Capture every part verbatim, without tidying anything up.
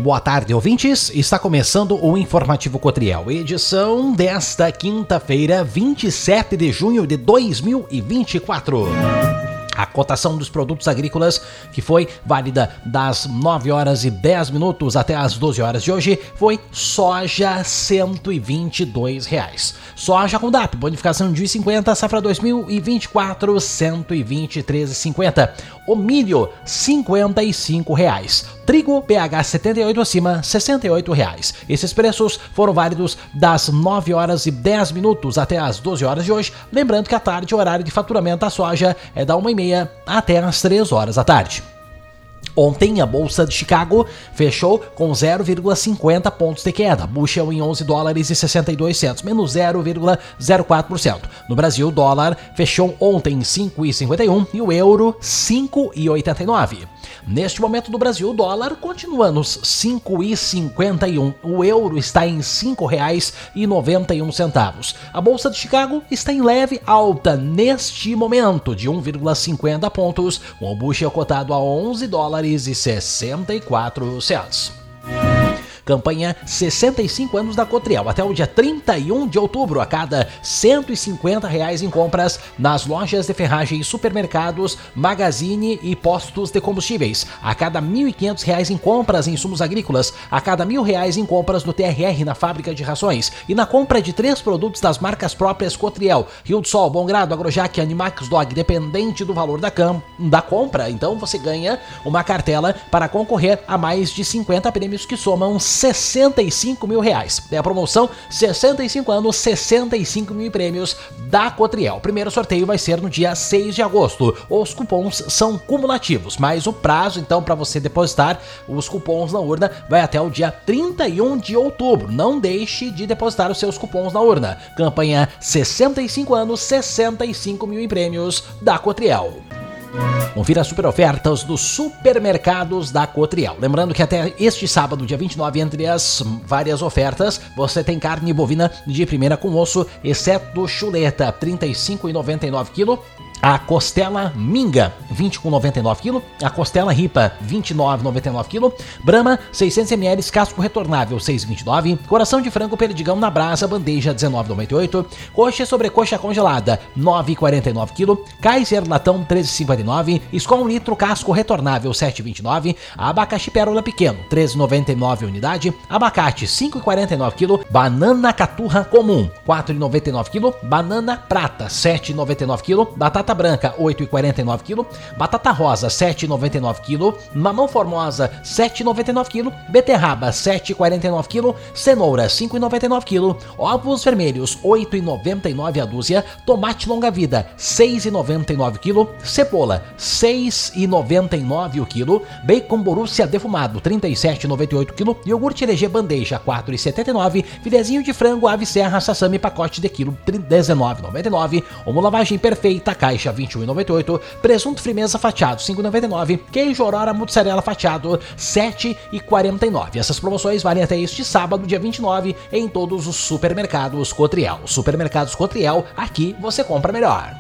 boa tarde, ouvintes. Está começando o Informativo Cotriel, edição desta quinta-feira, vinte e sete de junho de dois mil e vinte e quatro. A cotação dos produtos agrícolas, que foi válida das nove horas e dez minutos até as doze horas de hoje, foi soja cento e vinte e dois reais. Soja com D A P, bonificação de um e cinquenta, safra dois mil e vinte e quatro, cento e vinte e três e cinquenta. O milho, cinquenta e cinco reais. Trigo, P H setenta e oito acima, sessenta e oito reais. Esses preços foram válidos das nove horas e dez minutos até as doze horas de hoje. Lembrando que à tarde o horário de faturamento da soja é da uma e meia até as três horas da tarde. Ontem, a Bolsa de Chicago fechou com zero vírgula cinquenta pontos de queda, bushel em onze dólares e sessenta e dois centos, menos zero vírgula zero quatro por cento. No Brasil, o dólar fechou ontem em cinco vírgula cinquenta e um e o euro cinco vírgula oitenta e nove. Neste momento do Brasil, o dólar continua nos cinco vírgula cinquenta e um, o euro está em cinco reais e noventa e um centavos. A Bolsa de Chicago está em leve alta neste momento de um vírgula cinquenta pontos, com o bushel cotado a onze dólares e sessenta e quatro centos. Campanha sessenta e cinco anos da Cotriel. Até o dia trinta e um de outubro, a cada cento e cinquenta reais em compras nas lojas de ferragens, supermercados, magazine e postos de combustíveis. A cada mil e quinhentos reais em compras em insumos agrícolas. A cada mil reais em compras no T R R na fábrica de rações. E na compra de três produtos das marcas próprias Cotriel, Rio do Sol, Bom Grado, Agrojac e Animax Dog, dependente do valor da, cam- da compra, então você ganha uma cartela para concorrer a mais de cinquenta prêmios que somam sessenta e cinco mil reais. É a promoção sessenta e cinco anos, sessenta e cinco mil prêmios da Cotriel. O primeiro sorteio vai ser no dia seis de agosto. Os cupons são cumulativos, mas o prazo então para você depositar os cupons na urna vai até o dia trinta e um de outubro. Não deixe de depositar os seus cupons na urna. Campanha sessenta e cinco anos, sessenta e cinco mil prêmios da Cotriel. Confira as super ofertas dos supermercados da Cotriel. Lembrando que até este sábado, dia vinte e nove, entre as várias ofertas, você tem carne bovina de primeira com osso, exceto chuleta, trinta e cinco reais e noventa e nove centavos. A costela minga, vinte reais e noventa e nove centavos. A costela ripa, vinte e nove reais e noventa e nove centavos. Brahma, seiscentos mililitros, casco retornável, seis reais e vinte e nove centavos. Coração de frango perdigão na brasa, bandeja, dezenove reais e noventa e oito centavos. Coxa e sobrecoxa congelada, nove reais e quarenta e nove centavos. Kaiser latão, treze reais e cinquenta e nove centavos. Skol um litro, casco retornável, sete reais e vinte e nove centavos. Abacaxi pérola pequeno, treze reais e noventa e nove centavos unidade. Abacate, cinco reais e quarenta e nove centavos. Banana caturra comum, quatro reais e noventa e nove centavos. Banana prata, sete reais e noventa e nove centavos. Batata branca, oito reais e quarenta e nove centavos. Batata rosa, sete reais e noventa e nove centavos. Mamão formosa, sete reais e noventa e nove centavos. Beterraba, sete reais e quarenta e nove centavos. Cenoura, cinco reais e noventa e nove centavos. Ovos vermelhos, oito reais e noventa e nove centavos a dúzia. Tomate longa vida, seis reais e noventa e nove centavos. Cebola, seis reais e noventa e nove centavos o quilo. Bacon Borussia defumado, trinta e sete reais e noventa e oito centavos o quilo. Iogurte L G bandeja, quatro reais e setenta e nove centavos. Filezinho de frango ave serra sassami pacote de quilo, dezenove reais e noventa e nove centavos. Uma lavagem perfeita, caixa vinte e um reais e noventa e oito centavos. Presunto frimeza fatiado, cinco reais e noventa e nove centavos. Queijo Aurora mussarela fatiado, sete reais e quarenta e nove centavos. Essas promoções valem até este sábado, dia vinte e nove, em todos os supermercados Cotriel. Supermercados Cotriel, aqui você compra melhor.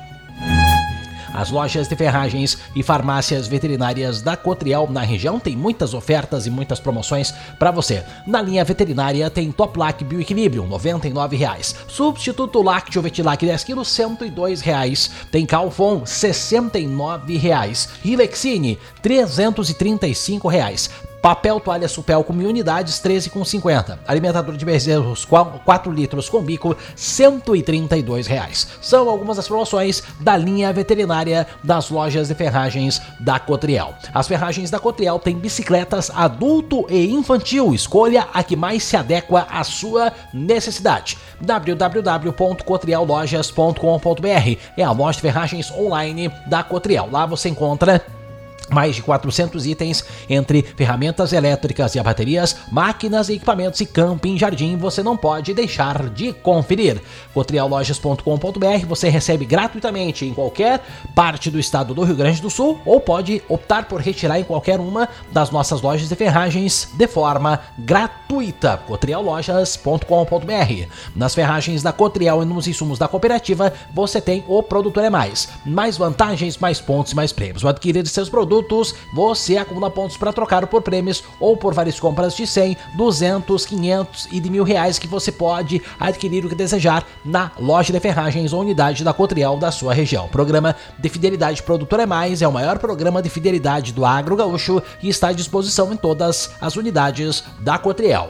As lojas de ferragens e farmácias veterinárias da Cotriel na região tem muitas ofertas e muitas promoções para você. Na linha veterinária tem Toplac Bioequilíbrio, noventa e nove reais. Substituto Lácteo Vetilac dez quilos, cento e dois reais. Tem Calfon, sessenta e nove reais. Rilexine, trezentos e trinta e cinco reais. Papel toalha Supel com mil unidades, treze reais e cinquenta centavos. Alimentador de bezerros, quatro litros com bico, cento e trinta e dois reais. São algumas das promoções da linha veterinária das lojas de ferragens da Cotriel. As ferragens da Cotriel têm bicicletas adulto e infantil. Escolha a que mais se adequa à sua necessidade. w w w ponto cotriel lojas ponto com ponto b r é a loja de ferragens online da Cotriel. Lá você encontra mais de quatrocentos itens, entre ferramentas elétricas e baterias, máquinas e equipamentos e camping jardim, você não pode deixar de conferir. cotriel lojas ponto com ponto b r você recebe gratuitamente em qualquer parte do estado do Rio Grande do Sul ou pode optar por retirar em qualquer uma das nossas lojas de ferragens de forma gratuita. cotriel lojas ponto com ponto b r. Nas ferragens da Cotriel e nos insumos da cooperativa, você tem o Produtor é Mais. Mais vantagens, mais pontos e mais prêmios. Ao adquirir seus produtos, produtos, você acumula pontos para trocar por prêmios ou por várias compras de cem, duzentos, quinhentos e de mil reais que você pode adquirir o que desejar na loja de ferragens ou unidade da Cotriel da sua região. O programa de Fidelidade Produtor é Mais é o maior programa de fidelidade do agro gaúcho e está à disposição em todas as unidades da Cotriel.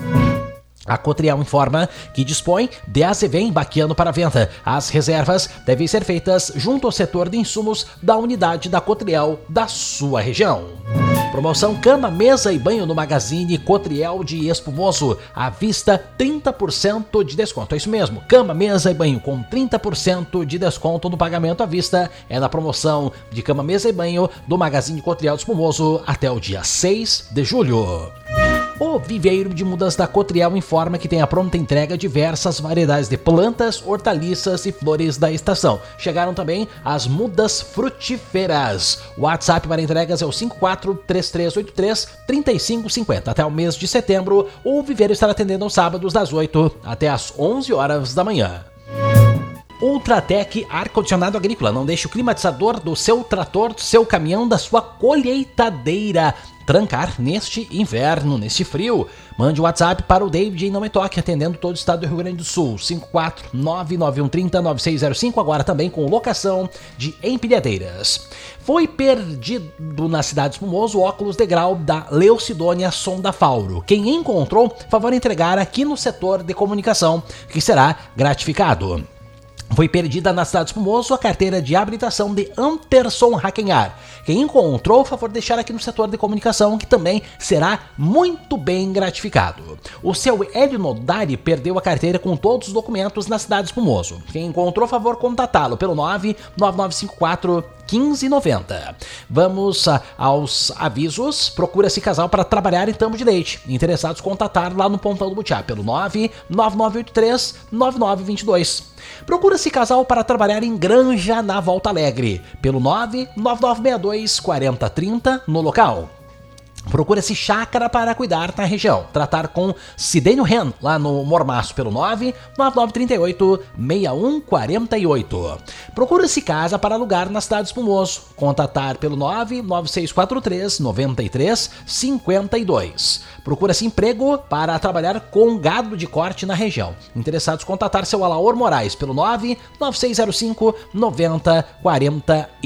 A Cotriel informa que dispõe de A Z V embaqueando para venda. As reservas devem ser feitas junto ao setor de insumos da unidade da Cotriel da sua região. Promoção cama, mesa e banho no Magazine Cotriel de Espumoso. À vista, trinta por cento de desconto. É isso mesmo, cama, mesa e banho com trinta por cento de desconto no pagamento à vista. É na promoção de cama, mesa e banho do Magazine Cotriel de Espumoso até o dia seis de julho. O Viveiro de Mudas da Cotriel informa que tem a pronta entrega diversas variedades de plantas, hortaliças e flores da estação. Chegaram também as mudas frutíferas. O WhatsApp para entregas é o cinco quatro três três oito três três cinco cinco zero. Até o mês de setembro, o Viveiro estará atendendo aos sábados das oito até as onze horas da manhã. Ultratec ar-condicionado agrícola. Não deixe o climatizador do seu trator, do seu caminhão, da sua colheitadeira trancar neste inverno, neste frio. Mande o WhatsApp para o David em Não Me Toque, atendendo todo o estado do Rio Grande do Sul. cinco quatro nove nove um três zero nove seis zero cinco, agora também com locação de empilhadeiras. Foi perdido na cidade de Espumoso o óculos de grau da Leucidônia Sonda Fauro. Quem encontrou, favor entregar aqui no setor de comunicação, que será gratificado. Foi perdida na cidade de Espumoso a carteira de habilitação de Anderson Hackenhar. Quem encontrou, por favor, deixar aqui no setor de comunicação, que também será muito bem gratificado. O seu Hélio Nodari perdeu a carteira com todos os documentos na cidade de Espumoso. Quem encontrou, por favor, contatá-lo pelo nove nove nove cinco quatro quinze noventa. Vamos a, aos avisos. Procura-se casal para trabalhar em Tambo de Leite. Interessados, contatar lá no Pontão do Butiá pelo nove nove nove oito três nove nove dois dois. Procura-se casal para trabalhar em Granja na Volta Alegre pelo nove nove nove seis dois quatro zero três zero no local. Procura-se chácara para cuidar na região. Tratar com Cidênio Ren, lá no Mormaço, pelo nove nove nove três oito seis um quatro oito. Procura-se casa para alugar na cidade de Espumoso. Contatar pelo nove nove seis quatro três nove três cinco dois. Procura-se emprego para trabalhar com gado de corte na região. Interessados, contatar seu Alaor Moraes pelo nove nove seis zero cinco nove zero quatro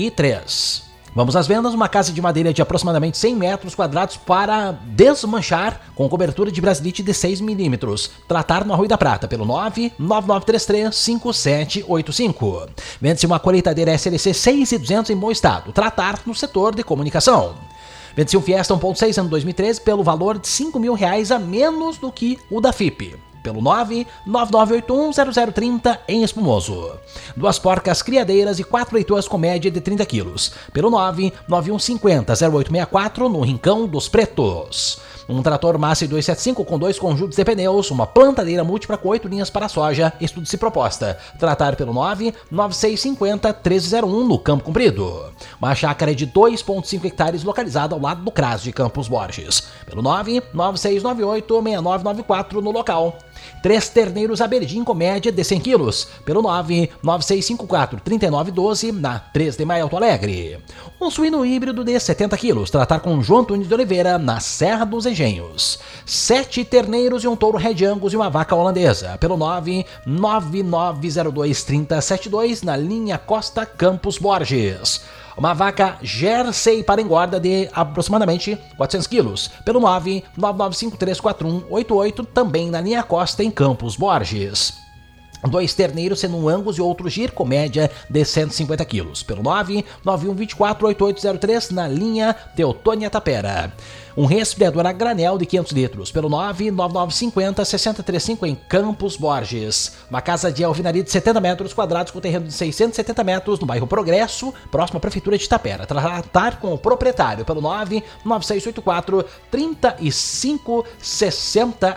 três. Vamos às vendas, uma casa de madeira de aproximadamente cem metros quadrados para desmanchar com cobertura de brasilite de seis milímetros. Tratar no Arroio da Prata pelo nove nove nove três três cinco sete oito cinco. Vende-se uma colheitadeira S L C seis mil e duzentos em bom estado. Tratar no setor de comunicação. Vende-se um Fiesta um ponto seis ano dois mil e treze pelo valor de cinco mil reais a menos do que o da F I P. Pelo nove nove nove oito um zero zero três zero em Espumoso. Duas porcas criadeiras e quatro leitoas com média de trinta quilos. Pelo nove nove um cinco zero zero oito seis quatro no Rincão dos Pretos. Um trator Massey duzentos e setenta e cinco com dois conjuntos de pneus, uma plantadeira múltipla com oito linhas para soja, estudo-se proposta. Tratar pelo nove nove seis cinco zero três zero um no Campo Comprido. Uma chácara de dois ponto cinco hectares localizada ao lado do C R A S de Campos Borges. Pelo nove nove seis nove oito seis nove nove quatro no local. Três terneiros Aberdeen com média de cem quilos. Pelo nove nove seis cinco quatro três nove um dois na três de Maio Alto Alegre. Um suíno híbrido de setenta quilos. Tratar com João Antunes de Oliveira na Serra dos Engenhos. Sete terneiros e um touro Red Angus e uma vaca holandesa. Pelo nove nove nove zero dois três zero sete dois na linha Costa Campos Borges. Uma vaca Jersey para engorda de aproximadamente quatrocentos quilos. Pelo nove nove nove cinco três quatro um oito oito, também na linha Costa em Campos Borges. Dois terneiros sendo um Angus e outro Gir com média de cento e cinquenta quilos. Pelo nove nove um dois quatro oito oito zero três na linha Teutônia Tapera. Um resfriador a granel de quinhentos litros. Pelo nove nove nove cinco zero seis zero três cinco em Campos Borges. Uma casa de alvenaria de setenta metros quadrados com terreno de seiscentos e setenta metros no bairro Progresso, próximo à Prefeitura de Tapera. Tratar com o proprietário pelo nove nove seis oito quatro três cinco seis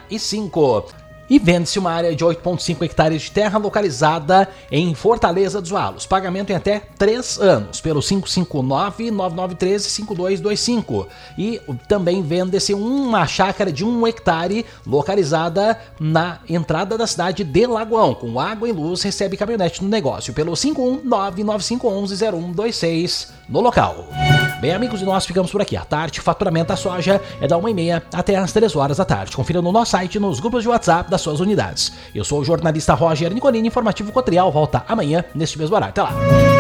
cinco. E vende-se uma área de oito ponto cinco hectares de terra localizada em Fortaleza dos Valos. Pagamento em até três anos, pelo cinco cinco nove nove nove um três cinco dois dois cinco. E também vende-se uma chácara de um hectare localizada na entrada da cidade de Lagoão, com água e luz, recebe caminhonete no negócio, pelo cinco um nove nove cinco um um zero um dois seis no local. Bem, amigos, e nós ficamos por aqui. À tarde, faturamento da soja é da uma e meia até às três horas da tarde. Confira no nosso site, nos grupos de WhatsApp das suas unidades. Eu sou o jornalista Roger Nicolini, informativo Cotrial, volta amanhã neste mesmo horário. Até lá!